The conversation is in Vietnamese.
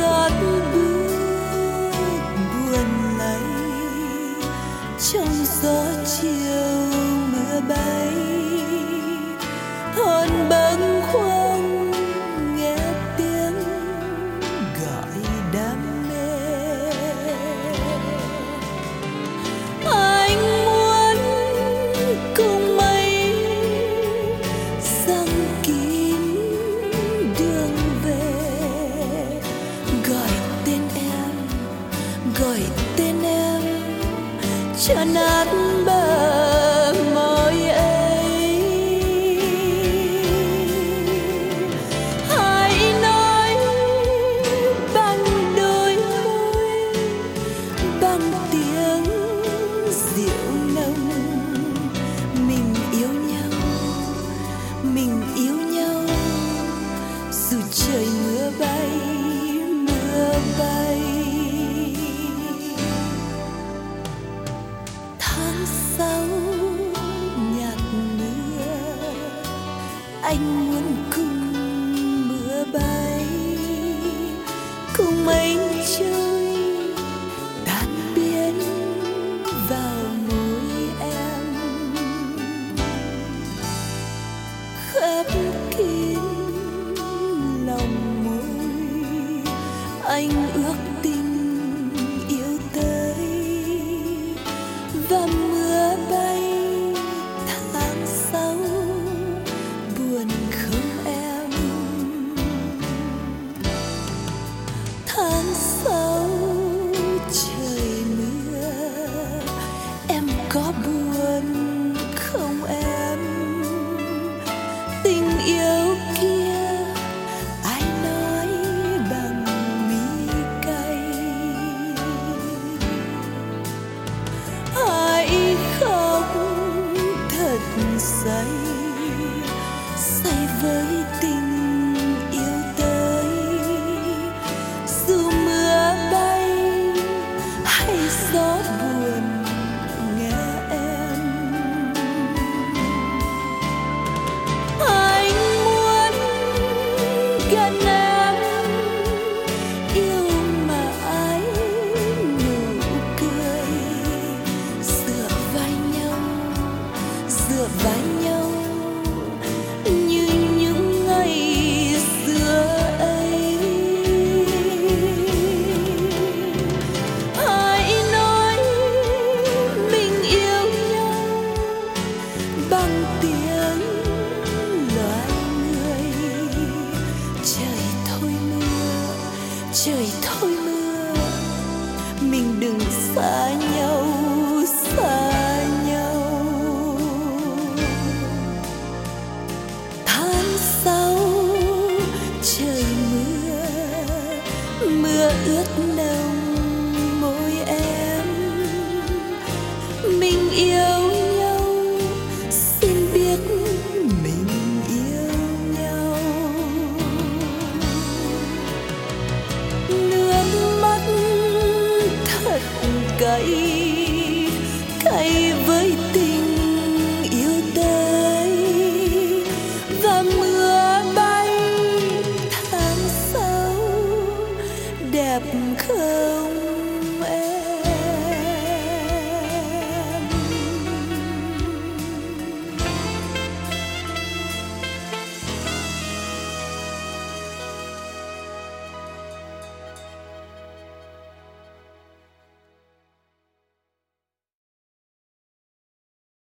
gót bước buồn lay trong gió chiều mưa bay, hồn bâng khuâng nghe tiếng gọi đam mê. Anh muốn cùng mây giăng kín đường về, gọi tên em cho nát bờ môi ấy. Hãy nói bằng đôi môi, bằng tiếng dịu nồng, mình yêu nhau dù trời mưa bay. Tháng sáu nhạt mưa, anh muốn cùng mưa bay, cùng mây trôi tan biến vào môi em, khép kín lòng môi. Anh ước tình yêu tới và mưa bay. Tháng sáu buồn không em? Tháng sáu trời mưa, em có buồn không em? Tình yêu kia ai nói bằng mi cay? Hãy khóc thật say, say với tình yêu tới. Dù mưa bay hay gió buồn nghe em. Anh muốn gần em, yêu mãi nụ cười, dựa vai nhau như những ngày xưa ấy. Hãy nói mình yêu nhau bằng tiếng loài người. Trời thôi mưa, mình đừng xa nhau. Tháng sáu trời mưa, mưa ướt